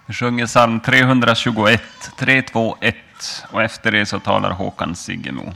Vi sjunger psalm 321, 321 och efter det så talar Håkan Siggemo.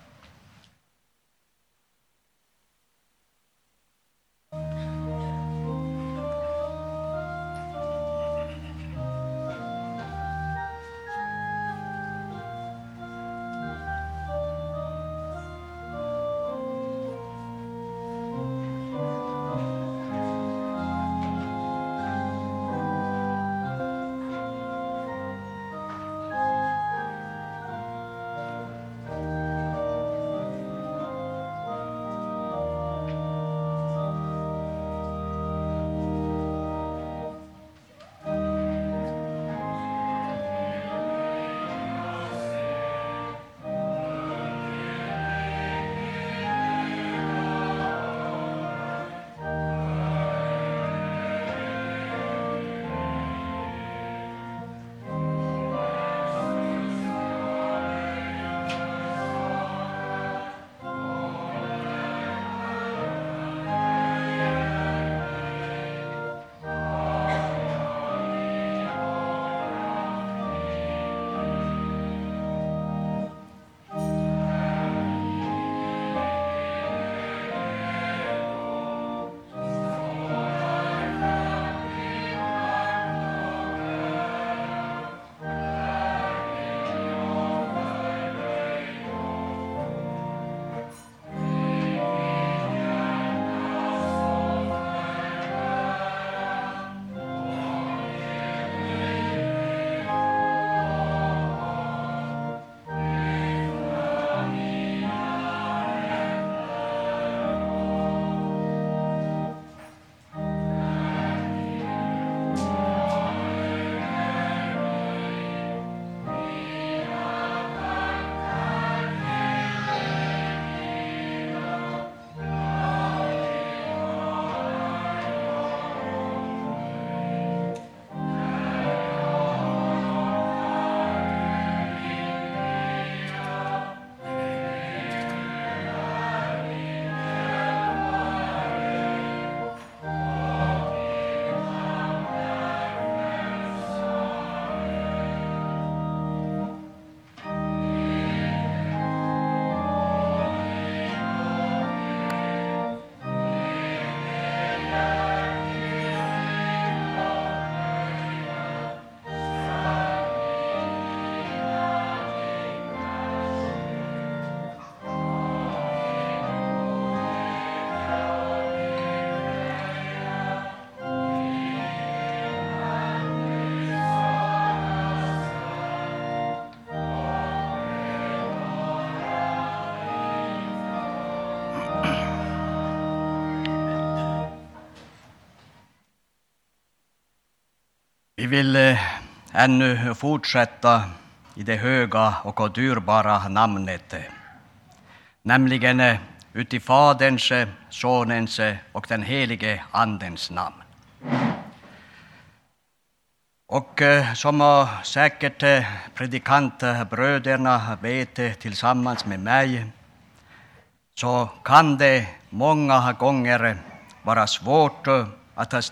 Vi vill ännu fortsätta i det höga och dyrbara namnet, nämligen uti Faderns, Sonens och den helige Andens namn. Och som säkert predikantbröderna vet tillsammans med mig, så kan det många gånger vara svårt att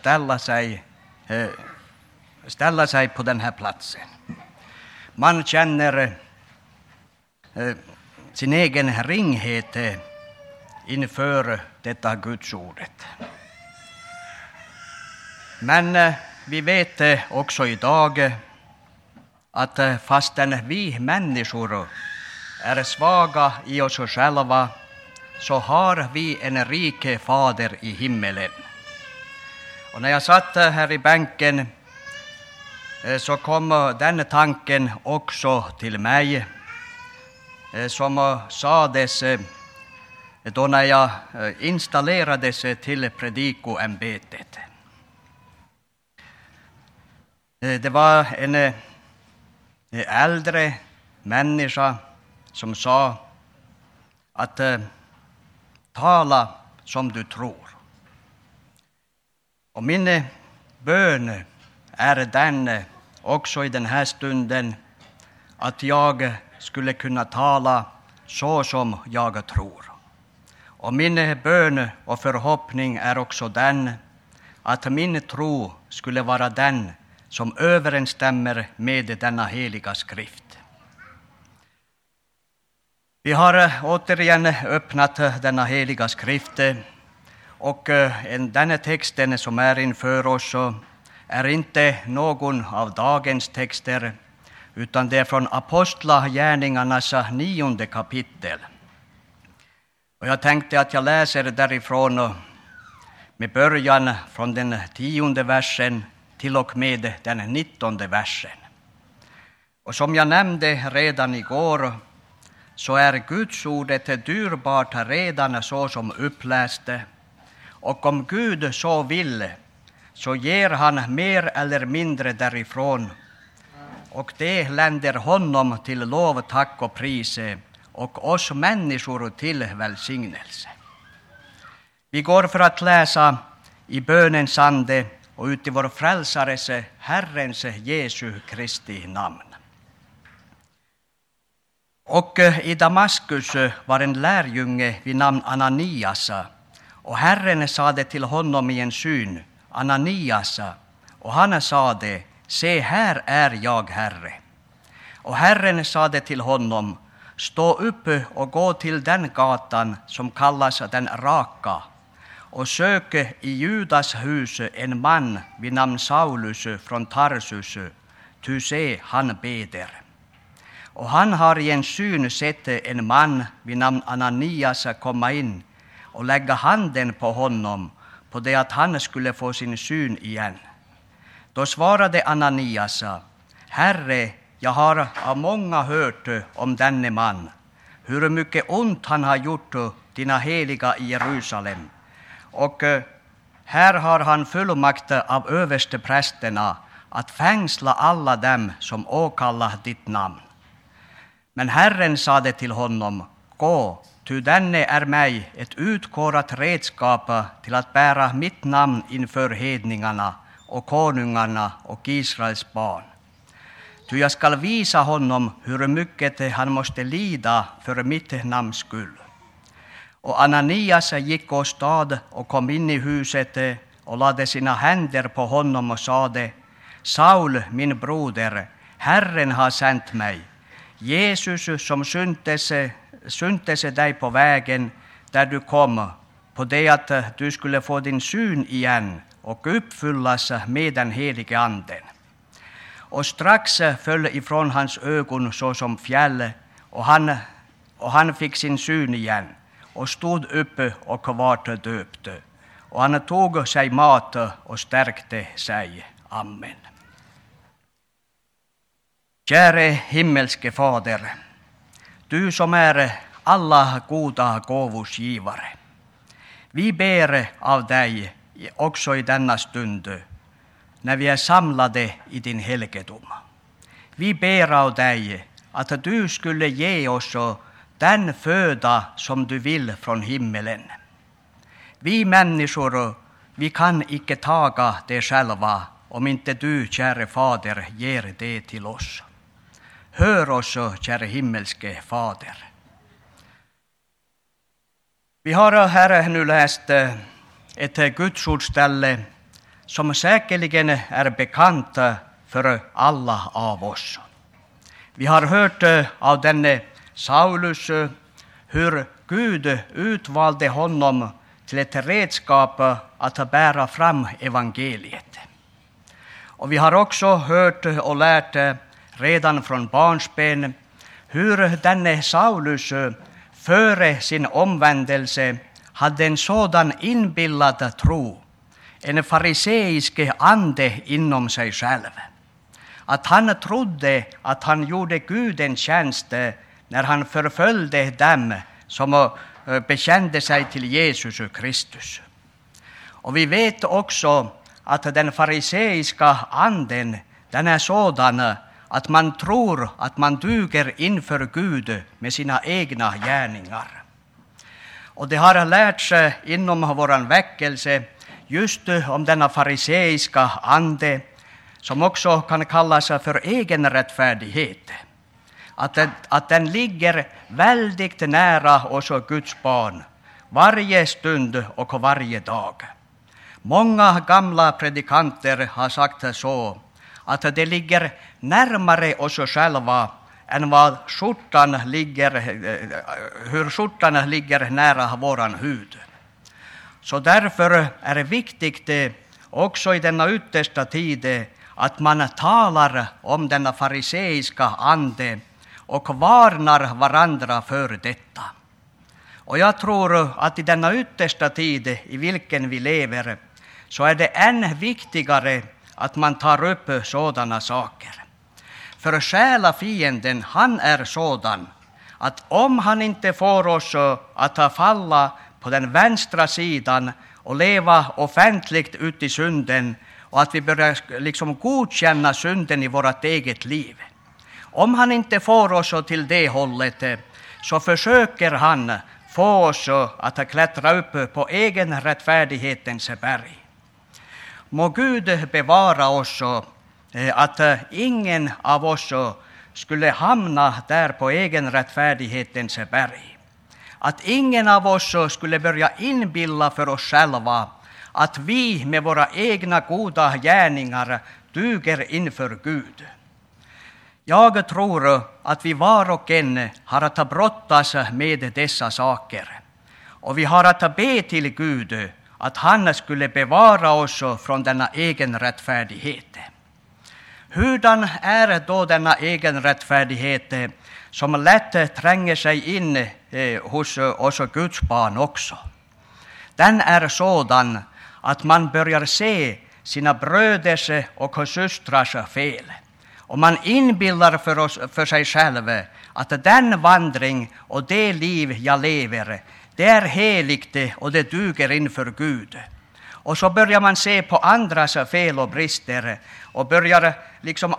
ställa sig på den här platsen. Man känner sin egen ringhet inför detta Guds ordet. Men vi vet också idag att fastän vi människor är svaga i oss själva, så har vi en rik fader i himmelen. Och när jag satt här i bänken så kom den tanken också till mig, som sades då när jag installerades till predikoämbetet. Det var en äldre människa som sa att tala som du tror. Och min bön är den också i den här stunden, att jag skulle kunna tala så som jag tror. Och min bön och förhoppning är också den att min tro skulle vara den som överensstämmer med denna heliga skrift. Vi har återigen öppnat denna heliga skrift, och den texten som är inför oss är inte någon av dagens texter, utan det är från Apostlagärningarnas 9:e kapitel. Och jag tänkte att jag läser därifrån med början från den 10:e versen till och med den 19:e versen. Och som jag nämnde redan igår, så är Guds ordet dyrbart redan så som uppläste. Och om Gud så vill, så ger han mer eller mindre därifrån. Och det länder honom till lov, tack och pris, och oss människor till välsignelse. Vi går för att läsa i bönens ande och ut i vår frälsares, Herrens Jesu Kristi namn. Och i Damaskus var en lärjunge vid namn Ananias, och Herren sade till honom i en syn: Ananias. Och han sade: se, här är jag, Herre. Och Herren sade till honom: stå upp och gå till den gatan som kallas den raka, och sök i Judas hus en man vid namn Saulus från Tarsus, ty se, han beder. Och han har i en syn sett en man vid namn Ananias komma in och lägga handen på honom, på det att han skulle få sin syn igen. Då svarade Ananias: Herre, jag har av många hört om denne man, hur mycket ont han har gjort dina heliga i Jerusalem. Och här har han fullmakt av översteprästerna att fängsla alla dem som åkallar ditt namn. Men Herren sade till honom: gå, ty denne är mig ett utkårat redskap till att bära mitt namn inför hedningarna och konungarna och Israels barn. Ty jag skall visa honom hur mycket han måste lida för mitt namns skull. Och Ananias gick åstad och kom in i huset och lade sina händer på honom och sade: Saul, min broder, Herren har sänt mig, Jesus som syntes dig på vägen där du kom, på det att du skulle få din syn igen och uppfyllas med den helige anden. Och strax föll ifrån hans ögon så som fjäll, och han fick sin syn igen och stod upp och vart döpt. Och han tog sig mat och stärkte sig. Amen. Käre himmelske Fader, du som är alla goda gåvors givare, vi ber av dig också i denna stund, när vi är samlade i din helgedom. Vi ber av dig att du skulle ge oss den föda som du vill från himmelen. Vi människor, vi kan icke taga det själva om inte du, käre Fader, ger det till oss. Hör oss, käre himmelske Fader. Vi har här nu läst ett gudsordställe som säkerligen är bekant för alla av oss. Vi har hört av denne Saulus hur Gud utvalde honom till ett redskap att bära fram evangeliet. Och vi har också hört och lärt redan från barnsben hur denne Saulus före sin omvändelse hade en sådan inbillad tro, en fariseisk ande inom sig själv, att han trodde att han gjorde Gud en tjänst när han förföljde dem som bekände sig till Jesus Kristus. Och vi vet också att den fariseiska anden, den är sådan att man tror att man duger inför Gud med sina egna gärningar. Och det har lärts inom våran väckelse just om denna fariseiska ande, som också kan kallas för egen rättfärdighet. Att den ligger väldigt nära oss och Guds barn, varje stund och varje dag. Många gamla predikanter har sagt så, att det ligger närmare oss själva än vad hur skjortan ligger nära våran hud. Så därför är det viktigt också i denna yttersta tid att man talar om denna fariseiska ande och varnar varandra för detta. Och jag tror att i denna yttersta tid i vilken vi lever så är det än viktigare att man tar upp sådana saker. För själafienden, han är sådan att om han inte får oss att falla på den vänstra sidan och leva offentligt ut i synden och att vi börjar liksom godkänna synden i vårt eget liv. Om han inte får oss till det hållet så försöker han få oss att klättra upp på egen rättfärdighetens berg. Må Gud bevara oss att ingen av oss skulle hamna där på egen rättfärdighetens berg. Att ingen av oss skulle börja inbilla för oss själva att vi med våra egna goda gärningar duger inför Gud. Jag tror att vi var och en har att brottas med dessa saker. Och vi har att be till Gud att han skulle bevara oss från denna egen rättfärdighet. Hurdan är då denna egen rättfärdighet som lätt tränger sig in hos oss Guds barn också? Den är sådan att man börjar se sina bröders och systrars fel. Och man inbillar för sig själv att den vandring och det liv jag lever, det är heligt och det duger inför Gud. Och så börjar man se på andras fel och brister och börjar liksom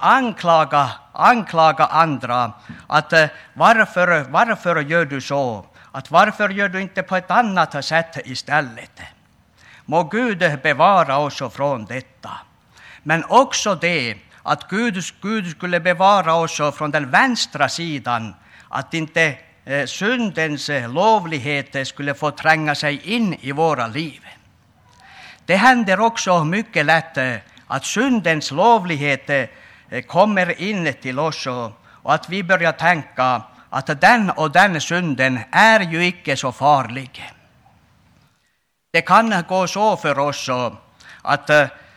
anklaga andra att varför gör du så? Att varför gör du inte på ett annat sätt istället? Må Gud bevara oss från detta. Men också det att Gud skulle bevara oss från den vänstra sidan, att inte syndens lovlighet skulle få tränga sig in i våra liv. Det händer också mycket lätt att syndens lovlighet kommer in till oss och att vi börjar tänka att den och den synden är ju icke så farlig. Det kan gå så för oss att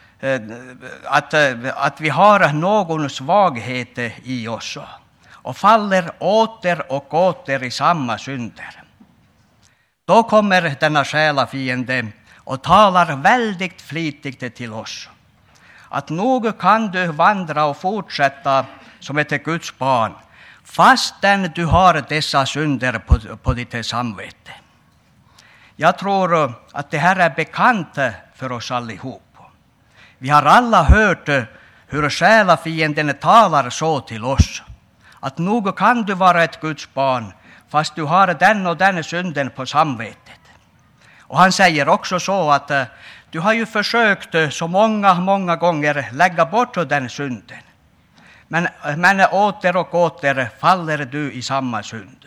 vi har någon svaghet i oss och faller åter och åter i samma synder. Då kommer denna själafiende och talar väldigt flitigt till oss. Att nog kan du vandra och fortsätta som ett Guds barn fastän du har dessa synder på ditt samvete. Jag tror att det här är bekant för oss allihop. Vi har alla hört hur själafienden talar så till oss. Att nog kan du vara ett Guds barn fast du har den och den synden på samvetet. Och han säger också så att du har ju försökt så många gånger lägga bort den synden. Men åter och åter faller du i samma synd.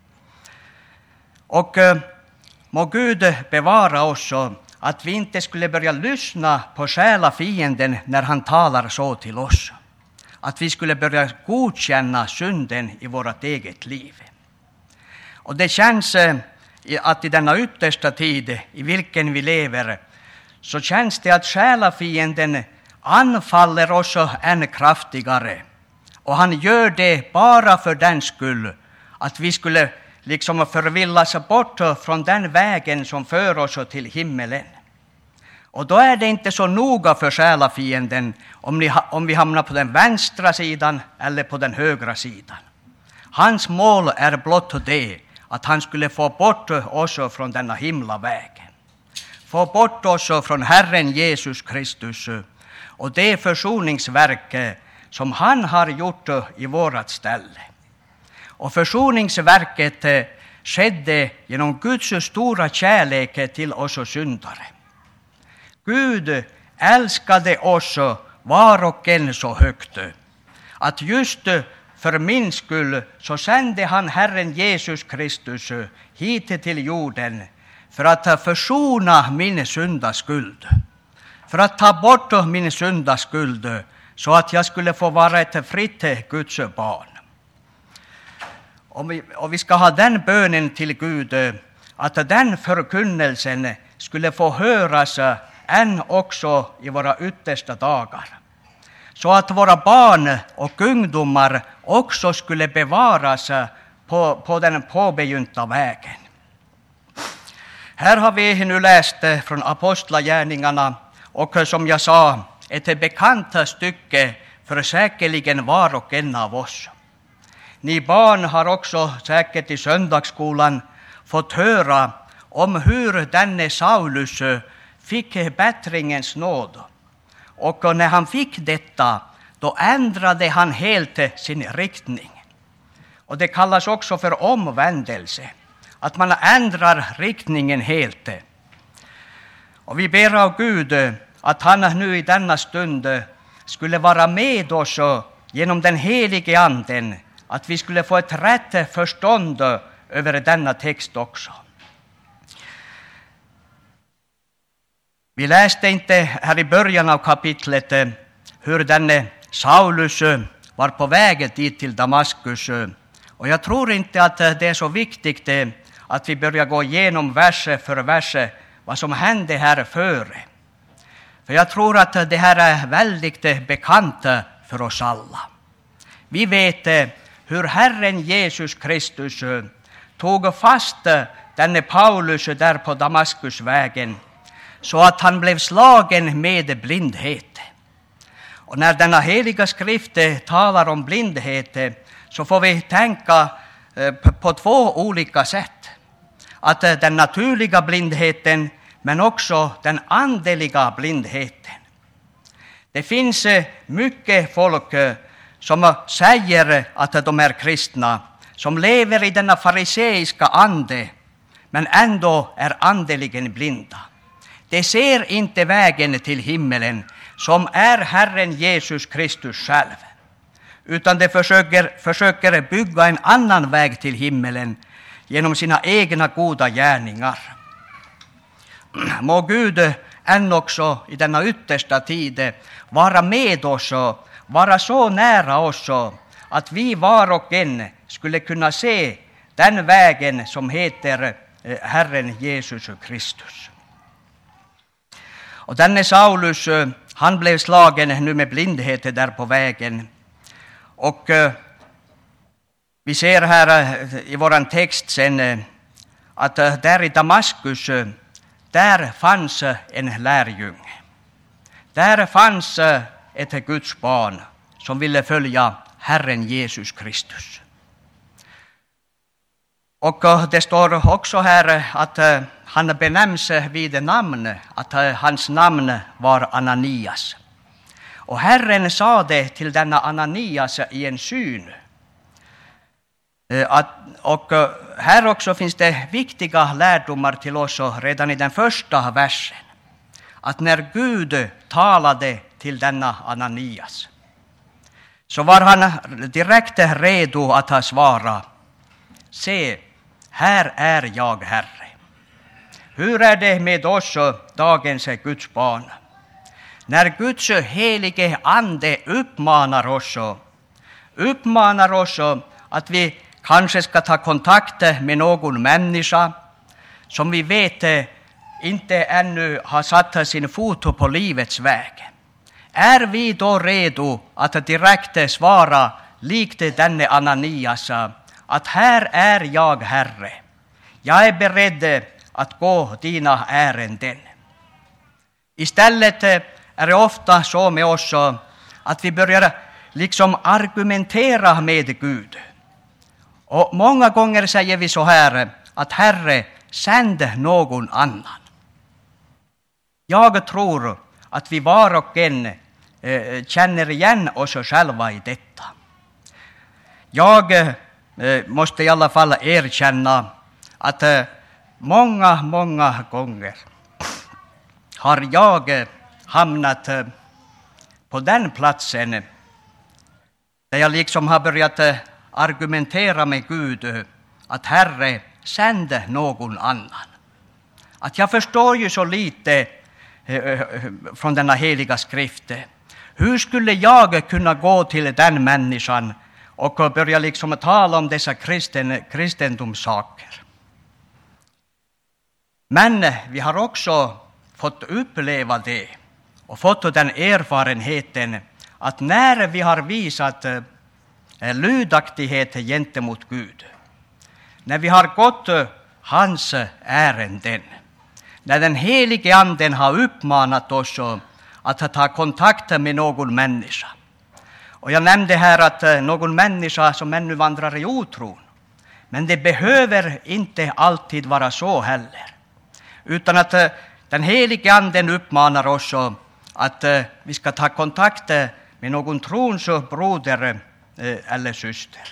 Och må Gud bevara oss att vi inte skulle börja lyssna på själafienden när han talar så till oss. Att vi skulle börja godkänna synden i vårt eget liv. Och det känns att i denna yttersta tid i vilken vi lever så känns det att själafienden anfaller oss än kraftigare. Och han gör det bara för den skull att vi skulle liksom förvillas bort från den vägen som för oss till himmelen. Och då är det inte så noga för själafienden om vi hamnar på den vänstra sidan eller på den högra sidan. Hans mål är blott det att han skulle få bort oss från denna himlaväg. Få bort oss från Herren Jesus Kristus och det försoningsverk som han har gjort i vårat ställe. Och försoningsverket skedde genom Guds stora kärlek till oss syndare. Gud älskade oss var och en så högt att just för min skull så sände han Herren Jesus Kristus hit till jorden för att försona min syndaskuld. För att ta bort min syndaskuld så att jag skulle få vara ett fritt Guds barn. Och vi ska ha den bönen till Gud att den förkunnelsen skulle få höras än också i våra yttersta dagar. Så att våra barn och ungdomar också skulle bevaras på den påbegynta vägen. Här har vi nu läst från Apostlagärningarna och som jag sa ett bekant stycke för säkerligen var och en av oss. Ni barn har också säkert i söndagsskolan fått höra om hur denne Saulus fick bättringens nåd. Och när han fick detta, då ändrade han helt sin riktning. Och det kallas också för omvändelse, att man ändrar riktningen helt. Och vi ber av Gud att han nu i denna stund skulle vara med oss genom den helige anden, att vi skulle få ett rätt förstånd över denna text också. Vi läste inte här i början av kapitlet hur denne Saulus var på väg dit till Damaskus. Och jag tror inte att det är så viktigt att vi börjar gå igenom vers för vers vad som hände här före. För jag tror att det här är väldigt bekant för oss alla. Vi vet hur Herren Jesus Kristus tog fast denne Paulus där på Damaskusvägen, så att han blev slagen med blindhet. Och när denna heliga skrift talar om blindhet, så får vi tänka på två olika sätt. Att den naturliga blindheten, men också den andliga blindheten. Det finns mycket folk som säger att de är kristna, som lever i denna fariseiska ande, men ändå är andligen blinda. De ser inte vägen till himmelen, som är Herren Jesus Kristus själv, utan de försöker bygga en annan väg till himmelen genom sina egna goda gärningar. Må Gud än också i denna yttersta tid vara med oss, vara så nära oss att vi var och en skulle kunna se den vägen som heter Herren Jesus Kristus. Och denne Saulus, han blev slagen nu med blindhet där på vägen. Och vi ser här i våran text sen att där i Damaskus, där fanns en lärjunge. Där fanns ett Guds barn som ville följa Herren Jesus Kristus. Och det står också här att han benämns vid namn, att hans namn var Ananias. Och Herren sa det till denna Ananias i en syn. Och här också finns det viktiga lärdomar till oss redan i den första versen. Att när Gud talade till denna Ananias, så var han direkt redo att svara: se, här är jag, Herre. Hur är det med oss, dagens Guds barn? När Guds helige ande uppmanar oss att vi kanske ska ta kontakt med någon människa som vi vet inte ännu har satt sin fot på livets väg, är vi då redo att direkt svara likt denne Ananias att här är jag, Herre. Jag är beredd att gå dina ärenden. Istället är det ofta så med oss att vi börjar liksom argumentera med Gud. Och många gånger säger vi så här att Herre, sänd någon annan. Jag tror att vi var och en känner igen oss själva i detta. Jag måste i alla fall erkänna att många gånger har jag hamnat på den platsen där jag liksom har börjat argumentera med Gud att Herre, sänd någon annan. Att jag förstår ju så lite från denna heliga skrift Hur skulle jag kunna gå till den människan och börja liksom tala om dessa kristendomssaker? Men vi har också fått uppleva det och fått den erfarenheten att när vi har visat lydaktighet gentemot Gud, när vi har gått hans ärenden, när den helige anden har uppmanat oss att ta kontakt med någon människa. Och jag nämnde här att någon människa som ännu vandrar i otron, men det behöver inte alltid vara så heller, utan att den helige anden uppmanar oss att vi ska ta kontakt med någon trons broder eller syster.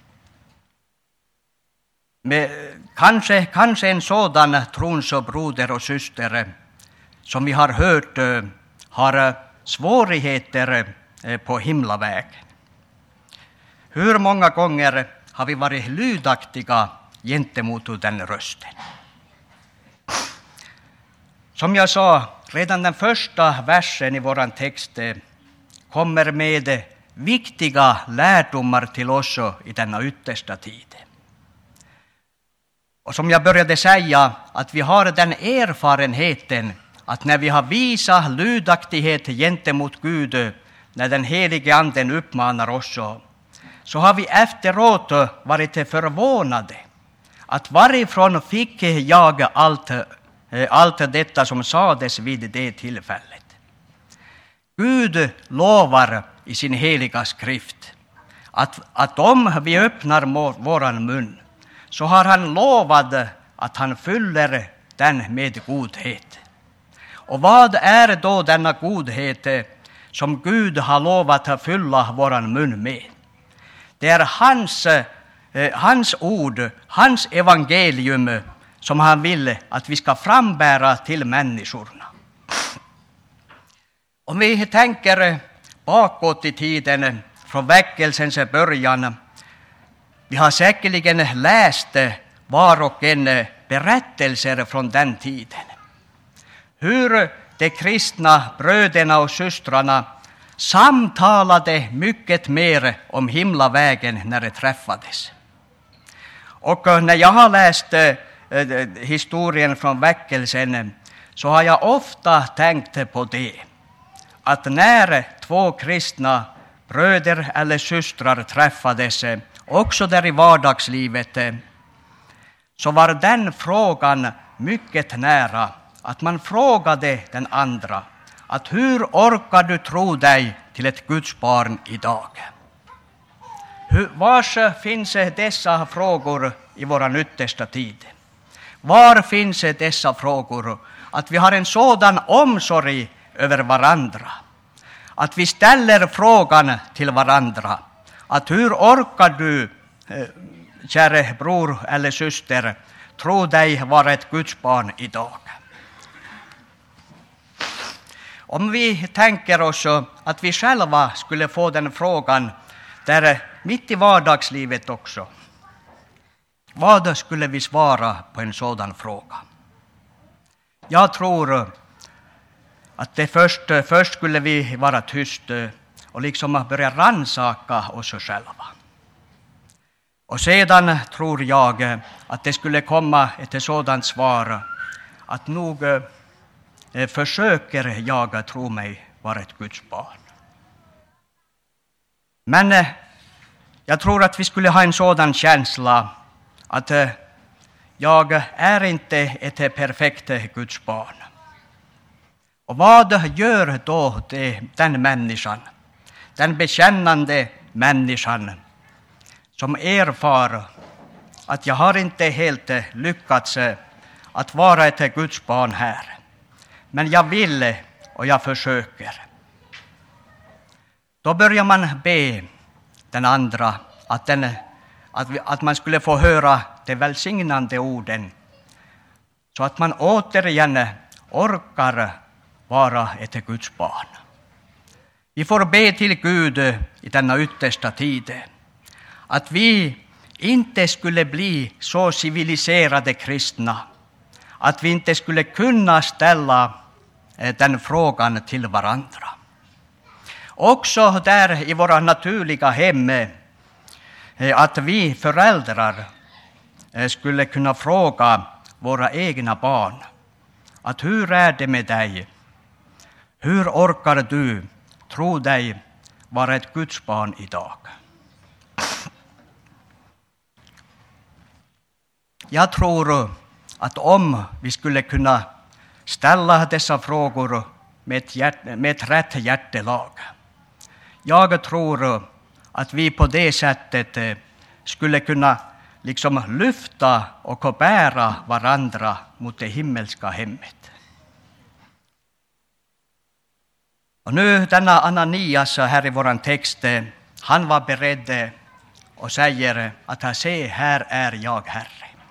Med kanske en sådan trons broder och syster som vi har hört har svårigheter på himlavägen. Hur många gånger har vi varit lydaktiga gentemot den rösten? Som jag sa, redan den första versen i våran text kommer med viktiga lärdomar till oss i denna yttersta tid. Och som jag började säga, att vi har den erfarenheten att när vi har visat lydaktighet gentemot Gud, när den helige anden uppmanar oss, så har vi efteråt varit förvånade. Att varifrån fick jag allt detta som sades vid det tillfället? Gud lovar i sin heliga skrift att om vi öppnar våran mun, så har han lovat att han fyller den med godhet. Och vad är då denna godhet som Gud har lovat att fylla våran mun med? Det är hans ord, hans evangelium som han vill att vi ska frambära till människorna. Om vi tänker bakåt i tiden från väckelsens början, vi har säkerligen läst var och en berättelser från den tiden. Hur de kristna bröderna och systrarna samtalade mycket mer om himlavägen när de träffades. Och när jag har läst historien från väckelsen, så har jag ofta tänkt på det, att när två kristna bröder eller systrar träffades, också där i vardagslivet, så var den frågan mycket nära, att man frågade den andra att hur orkar du tro dig till ett Guds barn idag? Var finns dessa frågor i våran yttersta tid? Var finns dessa frågor? Att vi har en sådan omsorg över varandra, att vi ställer frågan till varandra att hur orkar du, käre bror eller syster, tro dig vara ett Guds barn idag? Om vi tänker oss att vi själva skulle få den frågan där mitt i vardagslivet också, vad skulle vi svara på en sådan fråga? Jag tror att det först skulle vi vara tyst och liksom börja rannsaka oss själva. Och sedan tror jag att det skulle komma ett sådant svar att nog försöker jag tro mig vara ett Guds barn. Men jag tror att vi skulle ha en sådan känsla att jag är inte ett perfekt Guds barn. Och vad gör då den människan, den bekännande människan, som erfar att jag har inte helt lyckats att vara ett Guds barn här, men jag vill och jag försöker? Då börjar man be den andra att man skulle få höra de välsignande orden, så att man återigen orkar vara ett Guds barn. Vi får be till Gud i denna yttersta tid att vi inte skulle bli så civiliserade kristna att vi inte skulle kunna ställa den frågan till varandra. Också där i våra naturliga hem, att vi föräldrar skulle kunna fråga våra egna barn att hur är det med dig? Hur orkar du tro dig vara ett Guds barn idag? Jag tror att om vi skulle kunna ställa dessa frågor med ett rätt hjärtelag, jag tror att vi på det sättet skulle kunna liksom lyfta och bära varandra mot det himmelska hemmet. Och nu denna Ananias här i våran text, han var beredd och säger att se, här är jag, Herre.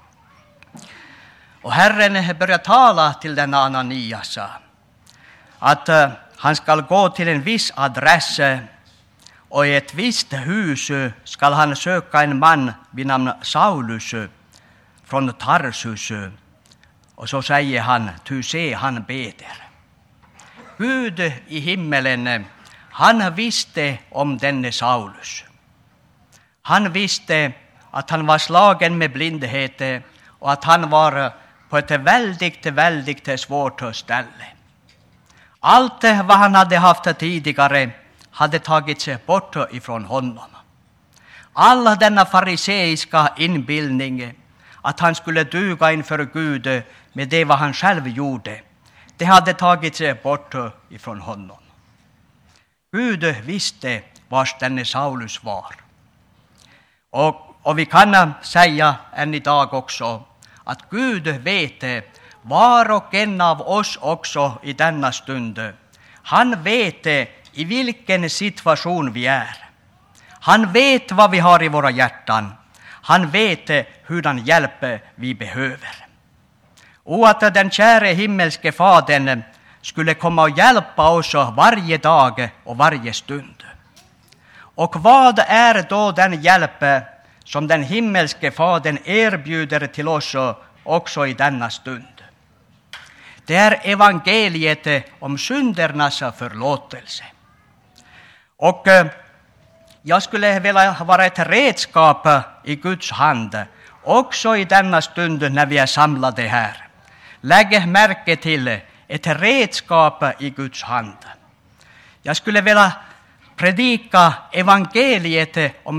Och Herren börjar tala till denna Ananias att han ska gå till en viss adress, och i ett visst hus ska han söka en man vid namn Saulus från Tarsus. Och så säger han, ty se, han beder. Gud i himmelen, han visste om denne Saulus. Han visste att han var slagen med blindhet och att han var på ett väldigt svårt ställe. Allt vad han hade haft tidigare hade tagits bort ifrån honom. Alla denna fariseiska inbildning att han skulle duga inför Gud med det vad han själv gjorde, det hade tagits bort ifrån honom. Gud visste vars denne Saulus var. Och vi kan säga än idag också att Gud vet var och en av oss också i denna stund. Han vet i vilken situation vi är. Han vet vad vi har i våra hjärtan. Han vet hurdan hjälp vi behöver. Och att den käre himmelske fadern skulle komma och hjälpa oss varje dag och varje stund. Och vad är då den hjälp som den himmelske fadern erbjuder till oss också i denna stund? Det är evangeliet om syndernas förlåtelse. Och jag skulle vilja vara ett redskap i Guds hand också i denna stund när vi är samlade här. Lägg märke till ett redskap i Guds hand. Jag skulle vilja predika evangeliet om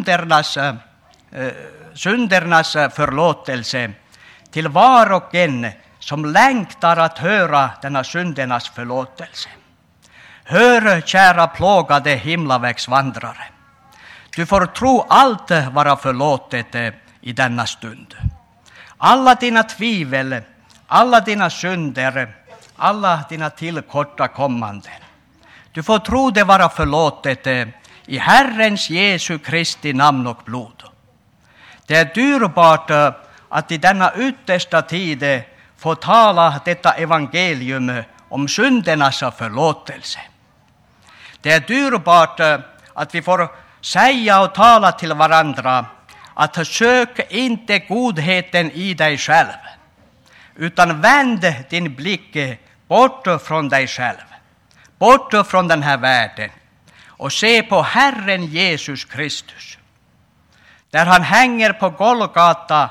syndernas förlåtelse till var och en som längtar att höra denna syndernas förlåtelse. Hör, kära plågade himlavägsvandrare, du får tro allt vara förlåtet i denna stund. Alla dina tvivel, alla dina synder, alla dina tillkortakommanden. Du får tro det vara förlåtet i Herrens Jesu Kristi namn och blod. Det är dyrbart att i denna yttersta tid få tala detta evangelium om syndernas förlåtelse. Det är dyrbart att vi får säga och tala till varandra att sök inte godheten i dig själv, utan vänd din blick bort från dig själv, bort från den här världen och se på Herren Jesus Kristus. Där han hänger på Golgata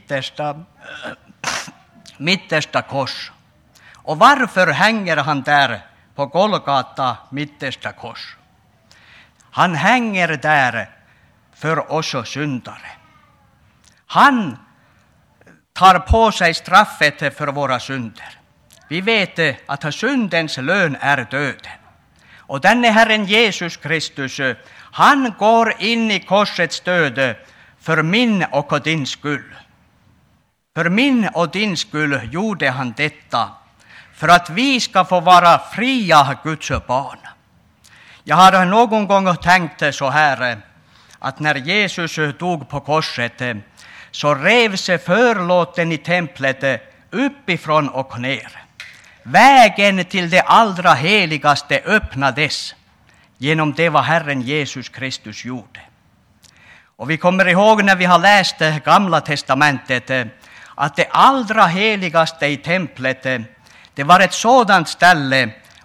mittersta kors. Och varför hänger han där på Golgata mittersta kors? Han hänger där för oss syndare. Han tar på sig straffet för våra synder. Vi vet att syndens lön är döden. Och denne Herren Jesus Kristus, han går in i korsets död för min och din skull. För min och din skull gjorde han detta, för att vi ska få vara fria Guds barn. Jag har någon gång tänkt så här, att när Jesus dog på korset så revs förlåten i templet uppifrån och ner. Vägen till det allra heligaste öppnades genom det vad Herren Jesus Kristus gjorde. Och vi kommer ihåg när vi har läst det gamla testamentet att det allra heligaste i templet, det var ett sådant ställe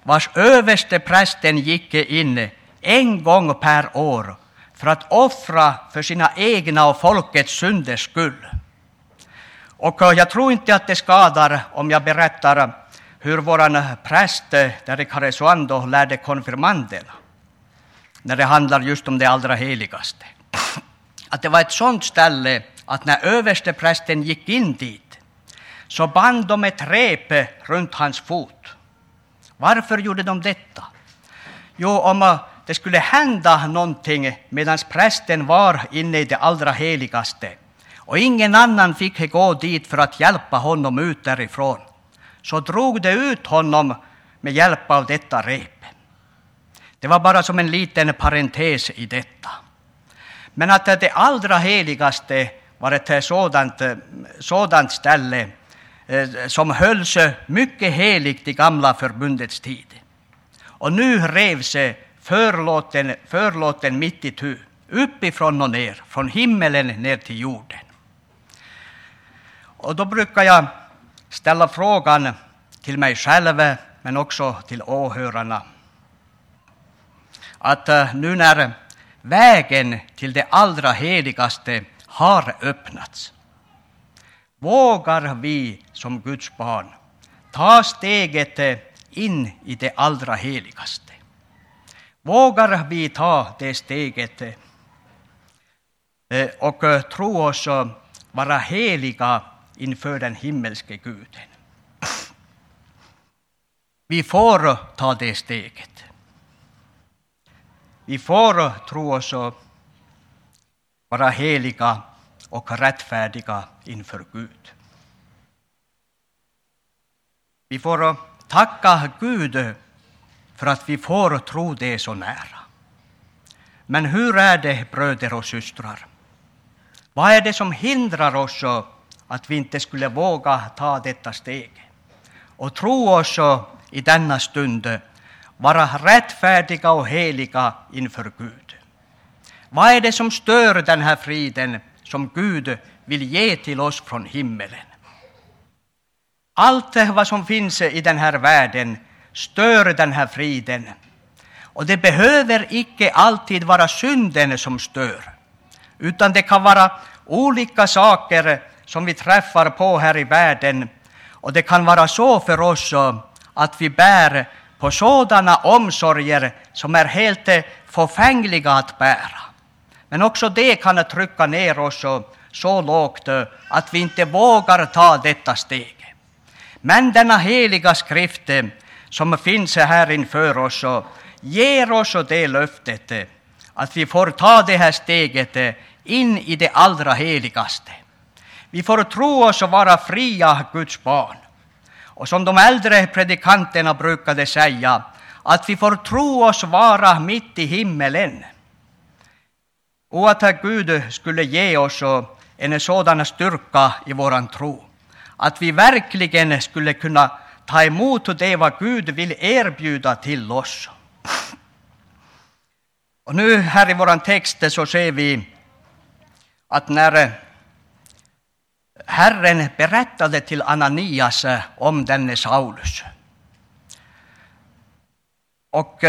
vars överste prästen gick in en gång per år för att offra för sina egna och folkets synders skull. Och jag tror inte att det skadar om jag berättar hur våran präst där i Karesuando lärde konfirmanderna när det handlar just om det allra heligaste. Att det var ett sånt ställe att när översteprästen gick in dit så band de ett rep runt hans fot. Varför gjorde de detta? Jo, om det skulle hända någonting medan prästen var inne i det allra heligaste och ingen annan fick gå dit för att hjälpa honom ut därifrån, så drog det ut honom med hjälp av detta rep. Det var bara som en liten parentes i detta. Men att det allra heligaste var ett sådant ställe som hölls mycket heligt i gamla förbundets tid. Och nu revs förlåten mitt i tu, uppifrån och ner, från himmelen ner till jorden. Och då brukar jag ställa frågan till mig själv, men också till åhörarna, att nu när vägen till det allra heligaste har öppnats, vågar vi som Guds barn ta steget in i det allra heligaste? Vågar vi ta det steget och tro oss vara heliga inför den himmelske Guden? Vi får ta det steget. Vi får tro oss vara heliga och rättfärdiga inför Gud. Vi får tacka Gud för att vi får tro det så nära. Men hur är det, bröder och systrar? Vad är det som hindrar oss att vi inte skulle våga ta detta steg och tro oss i denna stund vara rättfärdiga och heliga inför Gud? Vad är det som stör den här friden som Gud vill ge till oss från himmelen? Allt vad som finns i den här världen stör den här friden. Och det behöver icke alltid vara synden som stör, utan det kan vara olika saker som vi träffar på här i världen. Och det kan vara så för oss att vi bär på sådana omsorger som är helt förfängliga att bära. Men också det kan trycka ner oss så lågt att vi inte vågar ta detta steg. Men denna heliga skrift som finns här inför oss ger oss det löftet att vi får ta det här steget in i det allra heligaste. Vi får tro oss vara fria Guds barn. Och som de äldre predikanterna brukade säga, att vi får tro oss vara mitt i himmelen. Och att Gud skulle ge oss en sådan styrka i våran tro, att vi verkligen skulle kunna ta emot det vad Gud vill erbjuda till oss. Och nu här i våran text så ser vi att när Herren berättade till Ananias om denne Saulus och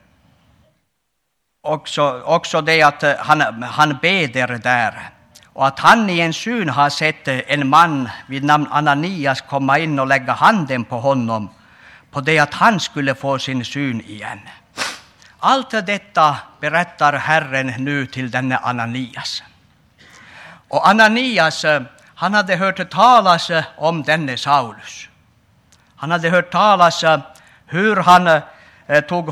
också det att han beder där, och att han i en syn har sett en man vid namn Ananias komma in och lägga handen på honom på det att han skulle få sin syn igen. Allt detta berättar Herren nu till denne Ananias. Och Ananias, han hade hört talas om denne Saulus. Han hade hört talas hur han tog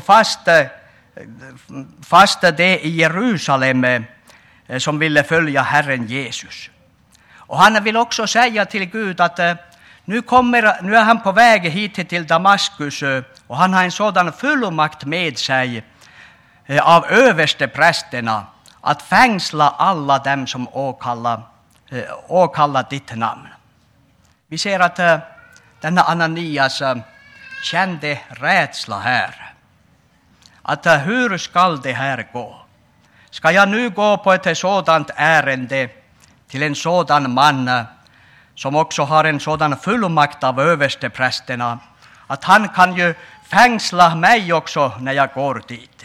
fast det i Jerusalem som ville följa Herren Jesus. Och han vill också säga till Gud att nu är han på väg hit till Damaskus, och han har en sådan fullmakt med sig av översteprästerna att fängsla alla dem som åkallar ditt namn. Vi ser att denna Ananias kände rädsla här. Att hur skall det här gå? Ska jag nu gå på ett sådant ärende till en sådan man som också har en sådan fullmakt av översteprästerna att han kan ju fängsla mig också när jag går dit.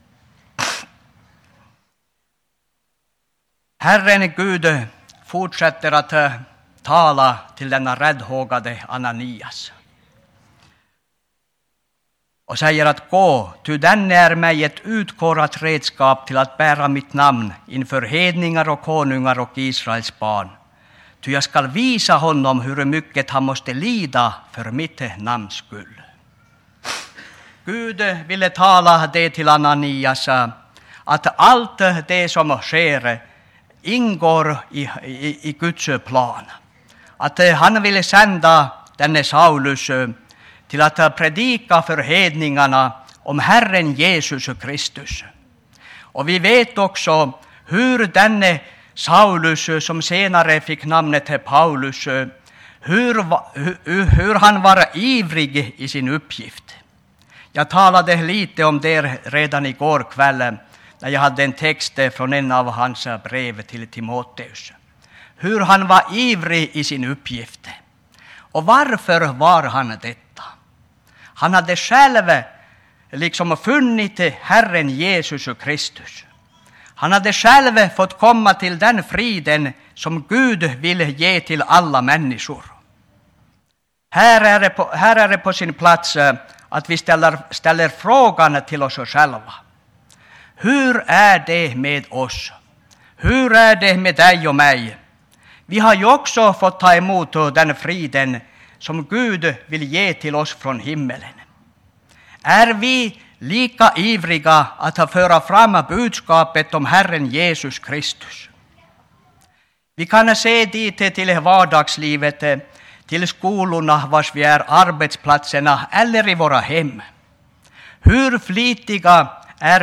Herren Gud fortsätter att tala till denna räddhågade Ananias och säger att gå, ty den är mig ett utkorat redskap till att bära mitt namn inför hedningar och konungar och Israels barn. Ty jag skall visa honom hur mycket han måste lida för mitt namns skull. Gud ville tala det till Ananias, att allt det som sker ingår i Guds plan. Att han ville sända denne Saulus till att predika för hedningarna om Herren Jesus Kristus. Och vi vet också hur denne Saulus, som senare fick namnet Paulus, hur han var ivrig i sin uppgift. Jag talade lite om det redan igår kväll när jag hade en text från en av hans brev till Timoteus. Hur han var ivrig i sin uppgift. Och varför var han detta? Han hade själv liksom funnit Herren Jesus Kristus. Han hade själv fått komma till den friden som Gud vill ge till alla människor. Här är det på sin plats att vi ställer frågan till oss själva. Hur är det med oss? Hur är det med dig och mig? Vi har ju också fått ta emot den friden som Gud vill ge till oss från himmelen. Är vi lika ivriga att föra fram budskapet om Herren Jesus Kristus? Vi kan se dit till vardagslivet, till skolorna vars vi är, arbetsplatserna eller i våra hem. Hur flitiga är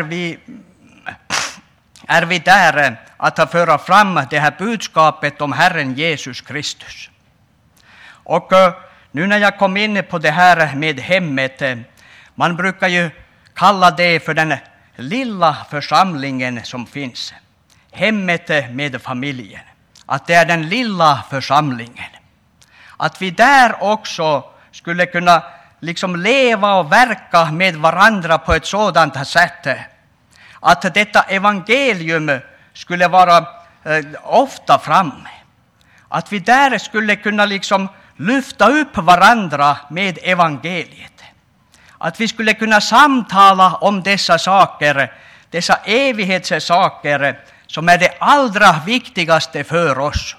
vi där att föra fram det här budskapet om Herren Jesus Kristus? Och nu när jag kom in på det här med hemmet, man brukar ju kalla det för den lilla församlingen som finns. Hemmet med familjen. Att det är den lilla församlingen. Att vi där också skulle kunna liksom leva och verka med varandra på ett sådant sätt. Att detta evangelium skulle vara ofta framme. Att vi där skulle kunna liksom lyfta upp varandra med evangeliet. Att vi skulle kunna samtala om dessa saker, dessa evighetssaker som är det allra viktigaste för oss.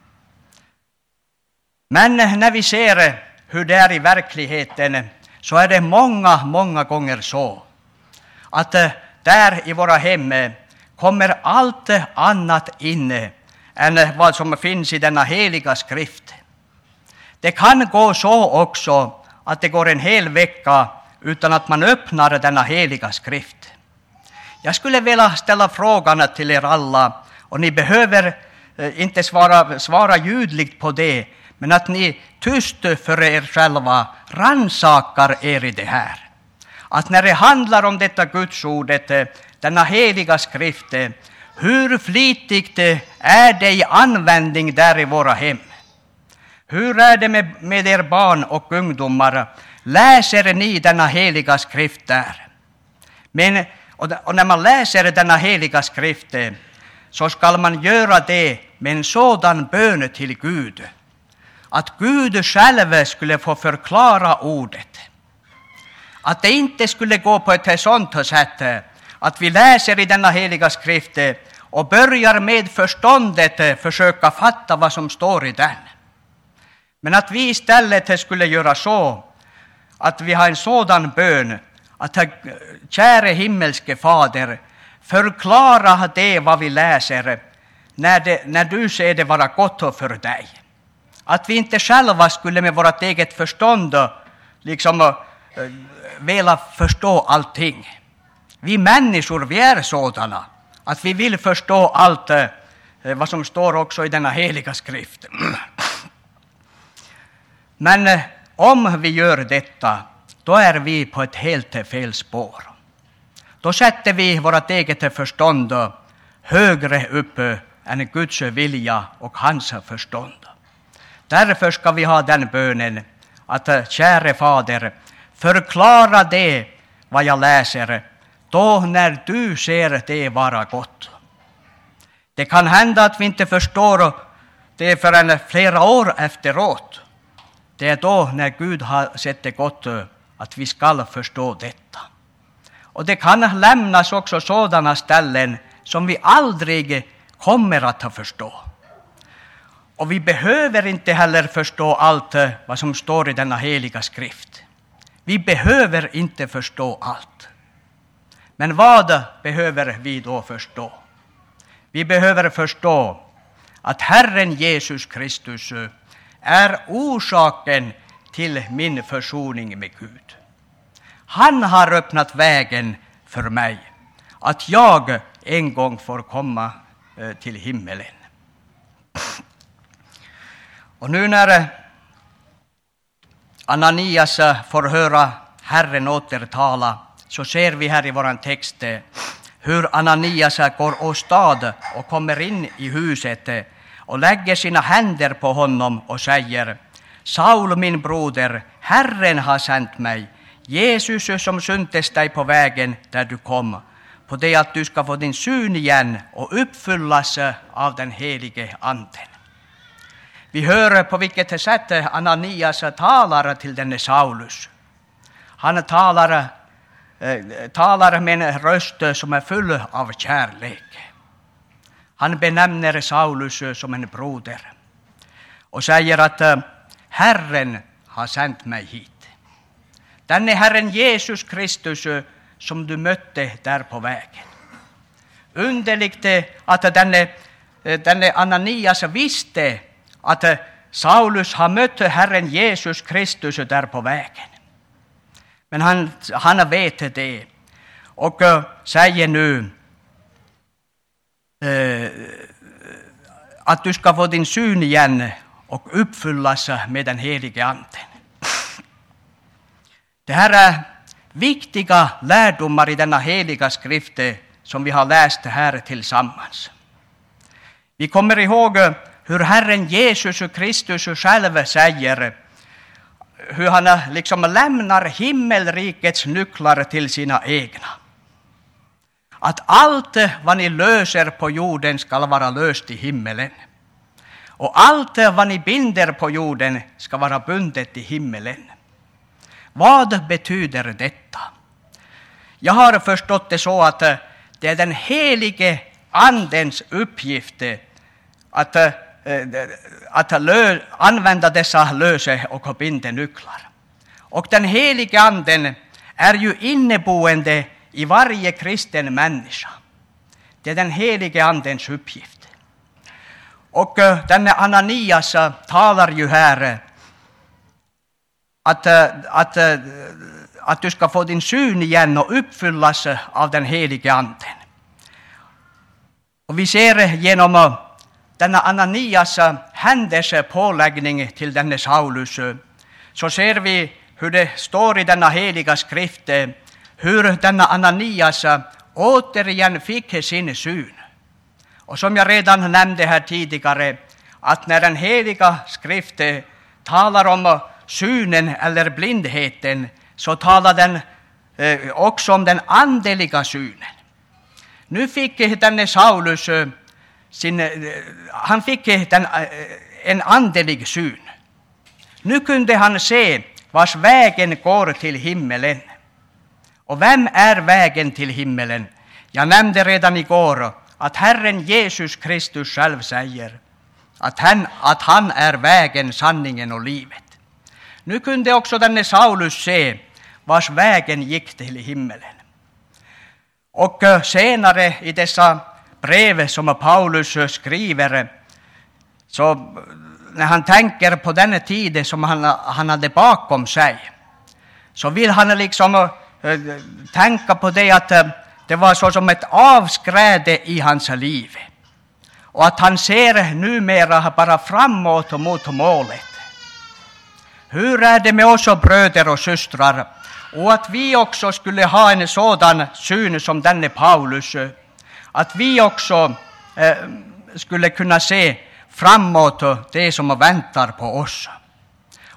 Men när vi ser hur det är i verkligheten så är det många gånger så att där i våra hem kommer allt annat in än vad som finns i denna heliga skrift. Det kan gå så också att det går en hel vecka utan att man öppnar denna heliga skrift. Jag skulle vilja ställa frågan till er alla, och ni behöver inte svara ljudligt på det, men att ni tyst för er själva rannsakar er i det här. Att när det handlar om detta gudsordet, denna heliga skrift, hur flitigt är det i användning där i våra hem? Hur är det med er barn och ungdomar? Läser ni denna heliga skrift där? Och när man läser denna heliga skrift så ska man göra det med en sådan bön till Gud. Att Gud själv skulle få förklara ordet. Att det inte skulle gå på ett sådant sätt att vi läser i denna heliga skrift och börjar med förståndet försöka fatta vad som står i den. Men att vi istället skulle göra så att vi har en sådan bön att käre himmelske fader, förklara det vad vi läser när du ser det vara gott för dig. Att vi inte själva skulle med vårt eget förstånd liksom vilja förstå allting. Vi människor, vi är sådana att vi vill förstå allt vad som står också i denna heliga skrift. Men om vi gör detta, då är vi på ett helt fel spår. Då sätter vi vårt eget förstånd högre upp än Guds vilja och hans förstånd. Därför ska vi ha den bönen att käre fader, förklara det vad jag läser, då när du ser det vara gott. Det kan hända att vi inte förstår det förrän flera år efteråt. Det är då när Gud har sett det gott att vi ska förstå detta. Och det kan lämnas också sådana ställen som vi aldrig kommer att förstå. Och vi behöver inte heller förstå allt vad som står i denna heliga skrift. Vi behöver inte förstå allt. Men vad behöver vi då förstå? Vi behöver förstå att Herren Jesus Kristus är orsaken till min försoning med Gud. Han har öppnat vägen för mig att jag en gång får komma till himmelen. Och nu när Ananias får höra Herren återtala, så ser vi här i våran text hur Ananias går åstad och kommer in i huset och lägger sina händer på honom och säger: Saul, min broder, Herren har sänt mig, Jesus som syntes dig på vägen där du kom, på det att du ska få din syn igen och uppfyllas av den helige anden. Vi hör på vilket sätt Ananias talar till denne Saulus. Han talar med en röst som är full av kärlek. Han benämner Saulus som en broder och säger att Herren har sänt mig hit. Den är Herren Jesus Kristus som du mötte där på vägen. Underligt att denne Ananias visste att Saulus har mött Herren Jesus Kristus där på vägen. Men han vet det och säger nu att du ska få din syn igen och uppfyllas med den helige anden. Det här är viktiga lärdomar i denna heliga skrift som vi har läst här tillsammans. Vi kommer ihåg hur Herren Jesus Kristus själv säger hur han liksom lämnar himmelrikets nycklar till sina egna. Att allt vad ni löser på jorden ska vara löst i himmelen. Och allt vad ni binder på jorden ska vara bundet i himmelen. Vad betyder detta? Jag har förstått det så att det är den helige andens uppgift att använda dessa löse och bindenycklar. Och den helige anden är ju inneboende i varje kristen människa. Det är den helige andens uppgift. Och den Ananias talar ju här att du ska få din syn igen och uppfyllas av den helige anden. Och vi ser genom denna Ananias händelse påläggning till denne Saulus, så ser vi hur det står i denna heliga skrift hur denna Ananias återigen fick sin syn. Och som jag redan nämnde här tidigare, att när den heliga skrift talar om synen eller blindheten, så talar den också om den andeliga synen. Nu fick denne Saulus han fick en andelig syn. Nu kunde han se vars vägen går till himmelen. Och vem är vägen till himmelen? Jag nämnde redan igår att Herren Jesus Kristus själv säger att han är vägen, sanningen och livet. Nu kunde också denne Saulus se vars vägen gick till himmelen. Och senare i dessa brev som Paulus skriver, så när han tänker på den tid som han hade bakom sig, så vill han liksom tänka på det att det var så som ett avskräde i hans liv. Och att han ser numera bara framåt och mot målet. Hur är det med oss bröder och systrar? Och att vi också skulle ha en sådan syn som denne Paulus. Att vi också skulle kunna se framåt det som väntar på oss.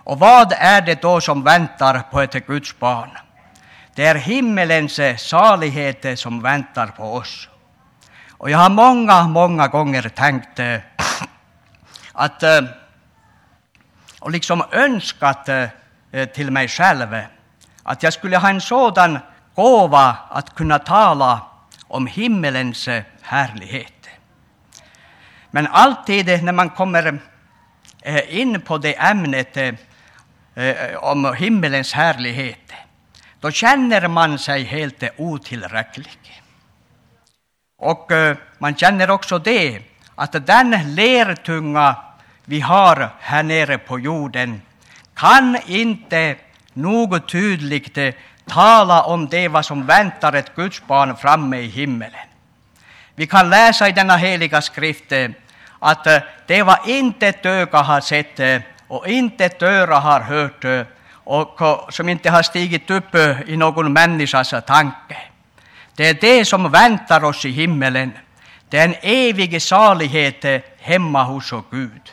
Och vad är det då som väntar på ett Guds barn? Det är himmelens salighet som väntar på oss. Och jag har många gånger tänkt att och liksom önskat till mig själv att jag skulle ha en sådan gåva att kunna tala om himmelens härlighet. Men alltid när man kommer in på det ämnet om himmelens härlighet, då känner man sig helt otillräcklig. Och man känner också det att den lertunga vi har här nere på jorden kan inte nog tydligt tala om det vad som väntar ett Guds barn framme i himmelen. Vi kan läsa i denna heliga skrift att det var inte ett öga har sett och inte ett öra har hört och som inte har stigit upp i någon människas tanke. Det är det som väntar oss i himmelen. Det är en evig salighet hemma hos Gud.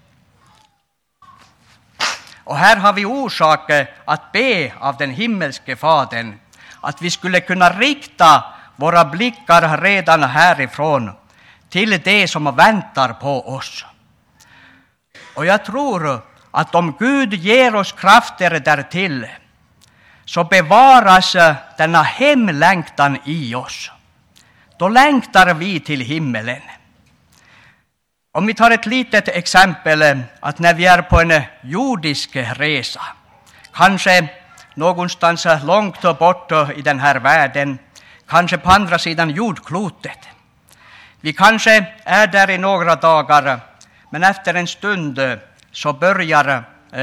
Och här har vi orsak att be av den himmelske Fadern att vi skulle kunna rikta våra blickar redan härifrån till det som väntar på oss. Och jag tror att om Gud ger oss krafter därtill, så bevaras denna hemlängtan i oss. Då längtar vi till himmelen. Om vi tar ett litet exempel, att när vi är på en jordisk resa, kanske någonstans långt bort i den här världen, kanske på andra sidan jordklotet. Vi kanske är där i några dagar, men efter en stund så börjar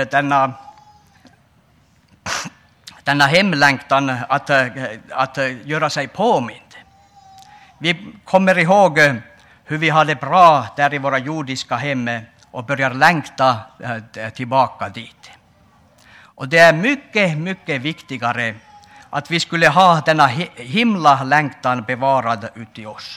denna hemlängtan att göra sig påmind. Vi kommer ihåg hur vi hade bra där i våra jordiska hem och börjar längta tillbaka dit. Och det är mycket viktigare att vi skulle ha denna himlalängtan bevarad ute i oss.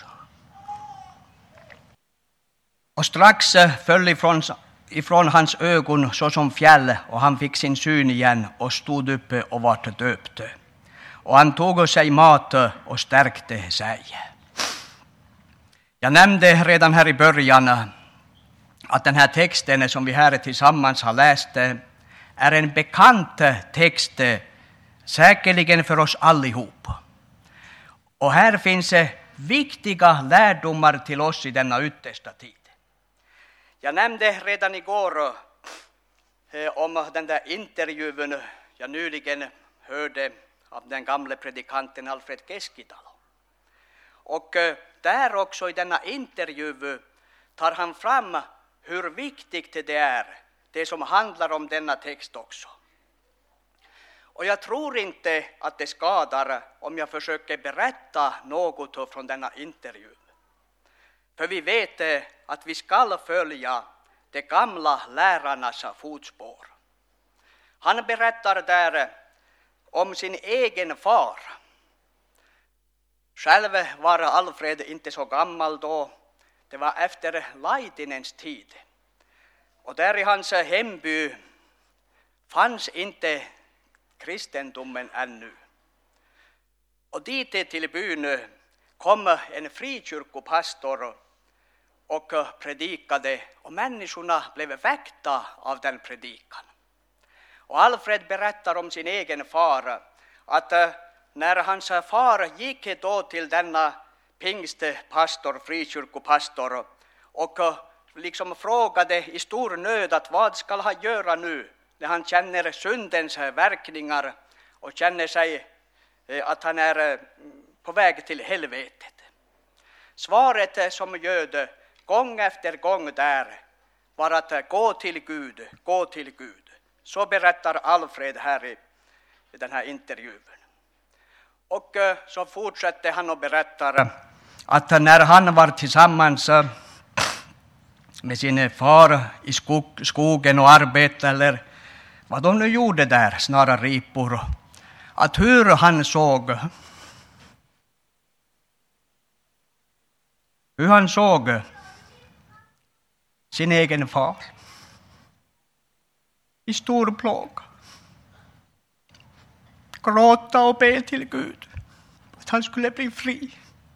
Och strax föll ifrån hans ögon såsom fjäll, och han fick sin syn igen och stod upp och vart döpt. Och han tog sig mat och stärkte sig. Jag nämnde redan här i början att den här texten som vi här tillsammans har läst är en bekant text, säkerligen för oss allihop. Och här finns viktiga lärdomar till oss i denna yttersta tid. Jag nämnde redan igår om den där intervjun jag nyligen hörde av den gamle predikanten Alfred Keskitalo. Och där också i denna intervju tar han fram hur viktigt det är, det som handlar om denna text också. Och jag tror inte att det skadar om jag försöker berätta något från denna intervju. För vi vet att vi ska följa de gamla lärarnas fotspår. Han berättar där om sin egen far. Själv var Alfred inte så gammal då. Det var efter Laitinens tid. Och där i hans hemby fanns inte kristendomen ännu. Och dit till byn kom en frikyrkopastor och predikade, och människorna blev väckta av den predikan. Och Alfred berättar om sin egen far att när hans far gick då till denna pingstpastor, frikyrkopastor, och liksom frågade i stor nöd att vad ska han göra nu när han känner syndens verkningar och känner sig att han är på väg till helvetet. Svaret som ljöd gång efter gång där var att gå till Gud, gå till Gud. Så berättar Alfred här i den här intervjun. Och så fortsätter han och berättar att när han var tillsammans med sin far i skogen och arbetade, eller vad de nu gjorde där, snarare ripor, att hur han såg sin egen far. i stor plåga. Gråta och be till Gud att han skulle bli fri.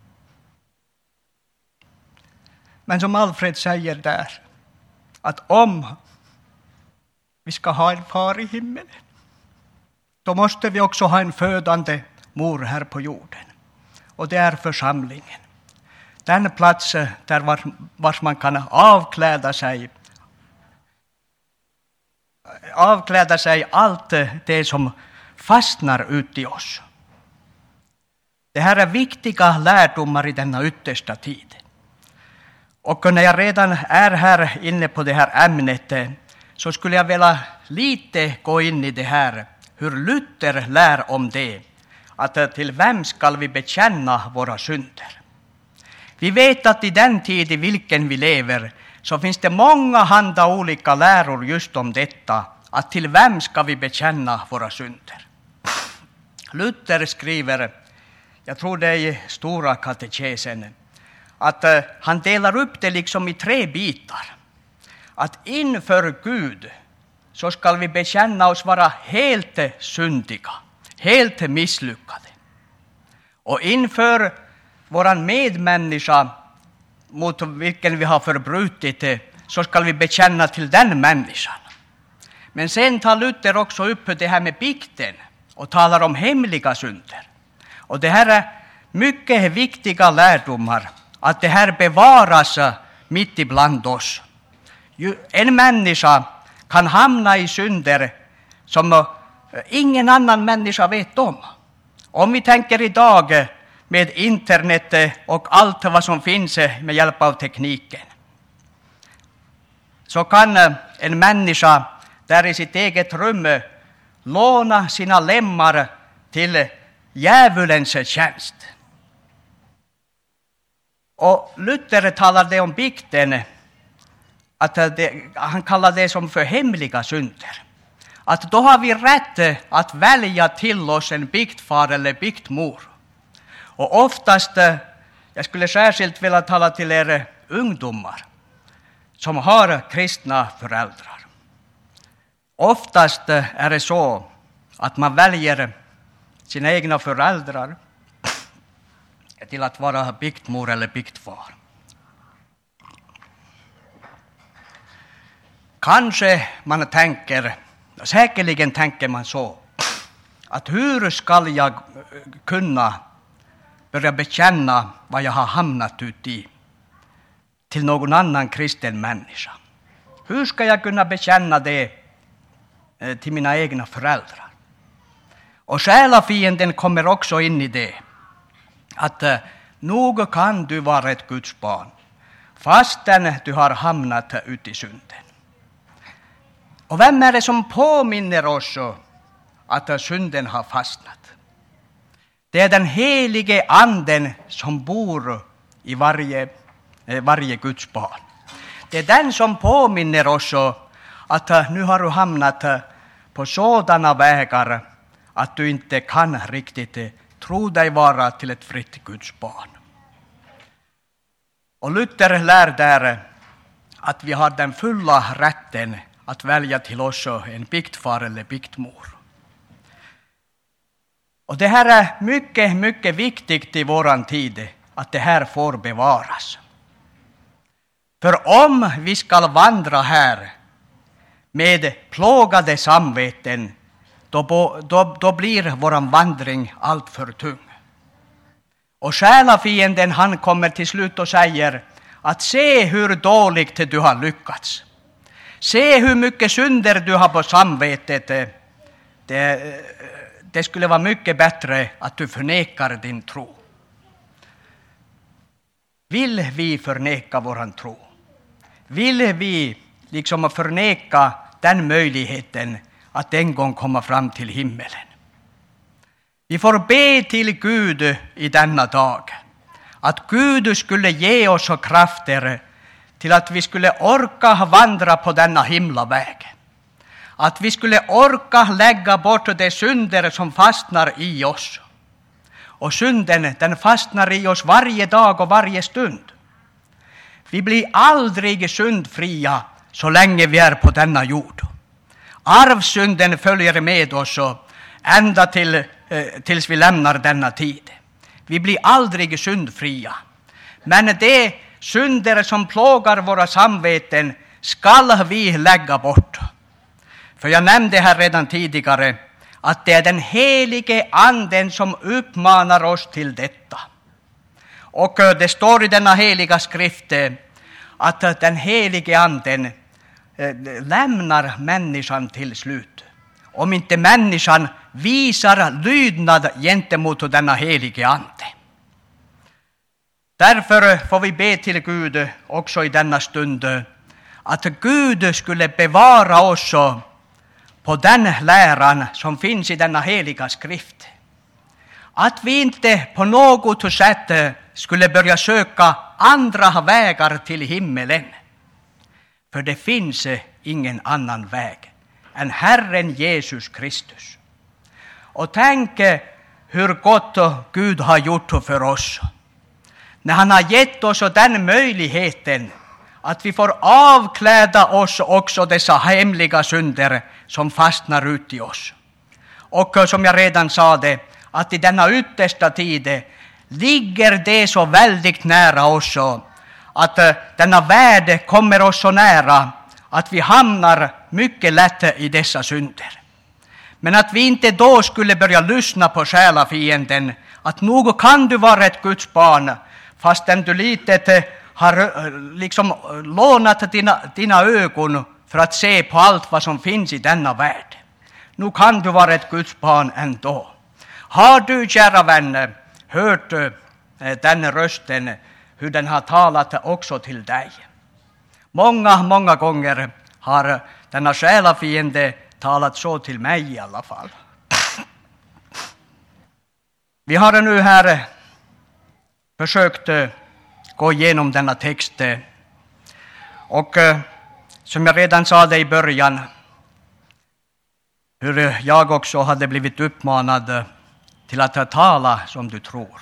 Men som Alfred säger där, att om vi ska ha en far i himmelen, då måste vi också ha en födande mor här på jorden. Och det är församlingen. Den plats där var man kan avkläda sig allt det som fastnar ut i oss. Det här är viktiga lärdomar i denna yttersta tid. Och när jag redan är här inne på det här ämnet, så skulle jag vilja lite gå in i det här, hur Luther lär om det, att till vem ska vi bekänna våra synder. Vi vet att i den tid i vilken vi lever så finns det många handa olika läror just om detta, att till vem ska vi bekänna våra synder. Luther skriver, jag tror det är i Stora katekesen, att han delar upp det liksom i 3 bitar. Att inför Gud så ska vi bekänna oss vara helt syndiga, helt misslyckade. Och inför våran medmänniska mot vilken vi har förbrutit det, så ska vi bekänna till den människan. Men sen tar Luther också upp det här med bikten och talar om hemliga synder. Och det här är mycket viktiga lärdomar, att det här bevaras mitt ibland oss. En människa kan hamna i synder som ingen annan människa vet om. Om vi tänker idag med internet och allt vad som finns med hjälp av tekniken, så kan en människa där i sitt eget rum låna sina lemmar till djävulens tjänst. Och Luther talade om bikten, att han kallar det som för hemliga synder. Att då har vi rätt att välja till oss en biktfar eller biktmor. Och oftast, jag skulle särskilt vilja tala till er ungdomar som har kristna föräldrar. Oftast är det så att man väljer sina egna föräldrar till att vara biktmor eller biktfar. Kanske man tänker, säkerligen tänker man så, att hur ska jag kunna börja bekänna vad jag har hamnat ut i till någon annan kristen människa? Hur ska jag kunna bekänna det till mina egna föräldrar? Och själafienden kommer också in i det, att nog kan du vara ett Guds barn fastän du har hamnat ut i synden. Och vem är det som påminner oss att synden har fastnat? Det är den helige anden som bor i varje Guds barn. Det är den som påminner oss att nu har du hamnat på sådana vägar att du inte kan riktigt tro dig vara till ett fritt Guds barn. Och Luther lär där att vi har den fulla rätten att välja till oss en biktfar eller biktmor. Och det här är mycket, mycket viktigt i våran tid, att det här får bevaras. För om vi ska vandra här med plågade samveten, då blir våran vandring allt för tung. Och själafienden, han kommer till slut och säger att se hur dåligt du har lyckats. Se hur mycket synder du har på samvetet. Det skulle vara mycket bättre att du förnekar din tro. Vill vi förneka våran tro? Vill vi liksom förneka den möjligheten att en gång komma fram till himmelen? Vi får be till Gud i denna dag att Gud skulle ge oss krafter till att vi skulle orka vandra på denna himlaväg. Att vi skulle orka lägga bort de synder som fastnar i oss. Och synden, den fastnar i oss varje dag och varje stund. Vi blir aldrig syndfria så länge vi är på denna jord. Arvsynden följer med oss ända tills vi lämnar denna tid. Vi blir aldrig syndfria. Men de synder som plågar våra samveten skall vi lägga bort. För jag nämnde här redan tidigare att det är den helige anden som uppmanar oss till detta. Och det står i denna heliga skrift att den helige anden lämnar människan till slut. Om inte människan visar lydnad gentemot denna helige ande. Därför får vi be till Gud också i denna stund att Gud skulle bevara oss på den läran som finns i denna heliga skrift. Att vi inte på något sätt skulle börja söka andra vägar till himmelen. För det finns ingen annan väg än Herren Jesus Kristus. Och tänk hur gott Gud har gjort för oss. När han har gett oss den möjligheten att vi får avkläda oss också dessa hemliga synder som fastnar ut i oss. Och som jag redan sa det, att i denna yttersta tid ligger det så väldigt nära oss att denna värld kommer oss så nära att vi hamnar mycket lätt i dessa synder. Men att vi inte då skulle börja lyssna på själafienden, att nog kan du vara ett Guds barn fastän du litet har liksom lånat dina ögon för att se på allt vad som finns i denna värld. Nu kan du vara ett Guds barn ändå. Har du, kära vänner, hört den rösten, hur den har talat också till dig? Många gånger har denna själafiende talat så till mig i alla fall. Vi har nu här försökt gå igenom denna text. Och som jag redan sa det i början, hur jag också hade blivit uppmanad till att tala som du tror.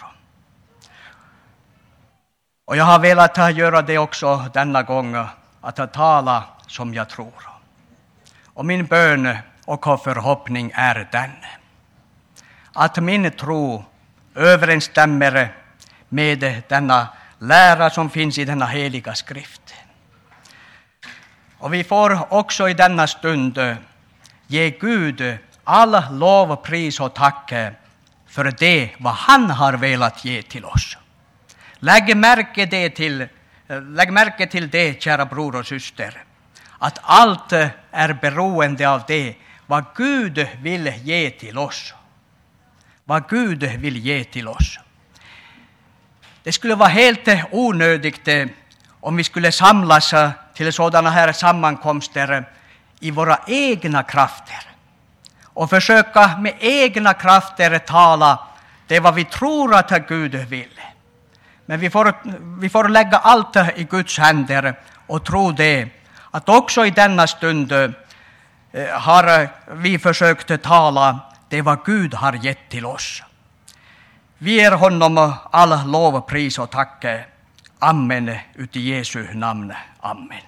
Och jag har velat göra det också denna gång, att tala som jag tror. Och min bön och förhoppning är den, att min tro överensstämmer med denna lära som finns i denna heliga skrift. Och vi får också i denna stund ge Gud all lov, pris och tack för det vad han har velat ge till oss. Lägg märke till det, kära bror och syster, att allt är beroende av det vad Gud vill ge till oss. Vad Gud vill ge till oss. Det skulle vara helt onödigt om vi skulle samlas till sådana här sammankomster i våra egna krafter och försöka med egna krafter tala det vad vi tror att Gud vill. Men vi får lägga allt i Guds händer och tro det, att också i denna stund har vi försökt tala det vad Gud har gett till oss. Vi ger honom all lov, pris och tack. Amen, uti Jesu namn. Amen.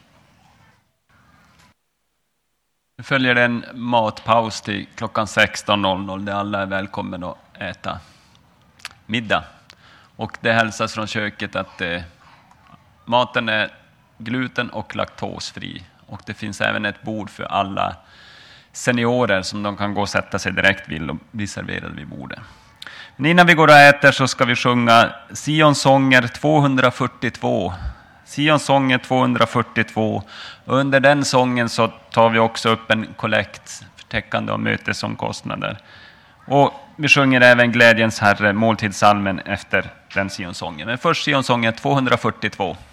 Nu följer en matpaus till klockan 16.00 där alla är välkomna att äta middag. Och det hälsas från köket att maten är gluten- och laktosfri. Och det finns även ett bord för alla seniorer som de kan gå och sätta sig direkt vid och bli serverade vid bordet. Men innan vi går och äter så ska vi sjunga Sions sånger 242. Sions sånger 242. Och under den sången så tar vi också upp en kollekt för täckande av mötesomkostnader. Och vi sjunger även Glädjens Herre, måltidssalmen efter den Sions sången. Men först Sions sånger 242.